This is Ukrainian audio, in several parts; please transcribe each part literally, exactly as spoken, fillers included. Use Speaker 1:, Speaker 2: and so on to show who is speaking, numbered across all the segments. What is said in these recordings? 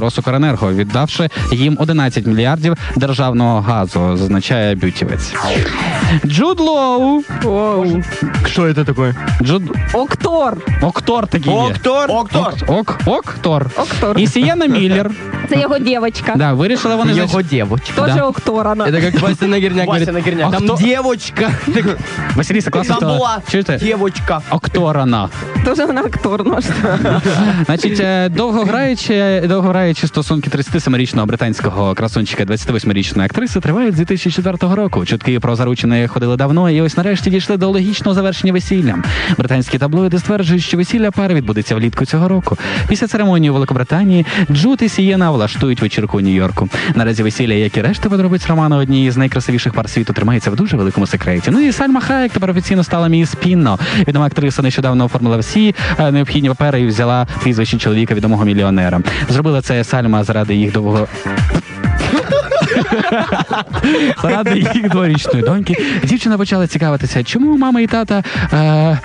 Speaker 1: Росукренерго, віддавши їм одинадцять мільярдів державного газу, зазначає бютівець. Джуд Лоу.
Speaker 2: Воу.
Speaker 3: Что это такое?
Speaker 1: Джуд...
Speaker 2: Октор.
Speaker 1: Октор такий є.
Speaker 3: Октор?
Speaker 2: Октор.
Speaker 1: Ок, Октор.
Speaker 2: Октор.
Speaker 1: І Сієна Міллер.
Speaker 2: Це його дівочка.
Speaker 1: Да, вирішили вони...
Speaker 3: Его
Speaker 1: зач-
Speaker 3: девочка.
Speaker 2: Тоже
Speaker 1: Да.
Speaker 2: Окторана.
Speaker 3: Это как Вася Нагерняк
Speaker 2: Вася
Speaker 3: говорит,
Speaker 2: Нагерняк.
Speaker 3: там
Speaker 1: А кто-
Speaker 3: девочка.
Speaker 1: Василіса, класно
Speaker 3: Там
Speaker 1: сказала.
Speaker 3: була
Speaker 1: Чуєте?
Speaker 3: девочка.
Speaker 1: Окторана.
Speaker 2: Тоже вона актор наш.
Speaker 1: Значить, е, довгограючі, довгограючі стосунки тридцятисемирічного британського красунчика і двадцятивосьмирічної актриси тривають з дві тисячі четвертого року. Чутки про заручини ходили давно, і ось нарешті дійшли до логічного завершення весілля. Британські таблоїди стверджують, що весілля пари відбудеться влітку цього року. Після церемонії у Великобританії Джуд і Сієна влаштують вечірку у Нью-Йорку. Наразі весілля, як і решта подробиць роману однієї з найкрасивіших пар світу, тримається в дуже великому секреті. Ну і Сальма Хаєк тепер офіційно стала міс Пінно. Відома актриса нещодавно оформила всі е, необхідні папери і взяла прізвище чоловіка відомого мільйонера. Зробила це Сальма заради їх довго... Заради їх дворічної доньки. Дівчина почала цікавитися, чому мама і тата... Е...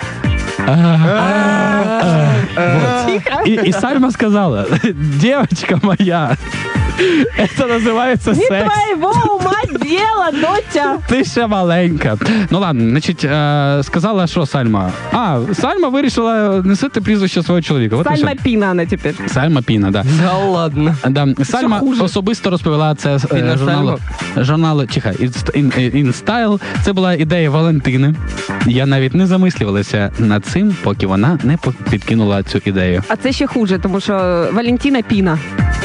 Speaker 1: Вот. И, и Сальма сказала: девочка моя, это называется
Speaker 2: Не
Speaker 1: секс.
Speaker 2: твоего ума дело, доча.
Speaker 1: Ти ще маленька. Ну ладно, значить, е, сказала, що Сальма? А, Сальма вирішила носити прізвище свого чоловіка. От і
Speaker 2: Сальма
Speaker 1: все.
Speaker 2: Піна вона тепер.
Speaker 1: Сальма Піна, да.
Speaker 3: Да ладно.
Speaker 1: Да. Сальма
Speaker 2: хуже?
Speaker 1: особисто розповіла це з, е,
Speaker 3: Піна
Speaker 1: журналу, журналу чиха, InStyle. Це була ідея Валентини. Я навіть не замислювалася над цим, поки вона не по- підкинула цю ідею.
Speaker 2: А це ще хуже, тому що Валентина Піна.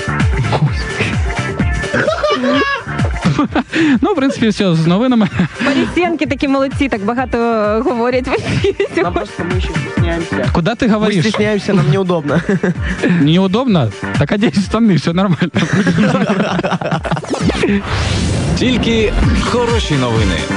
Speaker 1: Ну, в принципі, все, з новинами.
Speaker 2: Парісенки такі молодці, так багато говорять в ефірі.
Speaker 3: Нам просто мы еще стесняемся.
Speaker 1: Куди ти
Speaker 3: Мы
Speaker 1: говориш?
Speaker 3: стесняемся, нам неудобно.
Speaker 1: Неудобно? Так одень штани, все нормально.
Speaker 4: Тільки хороші новини.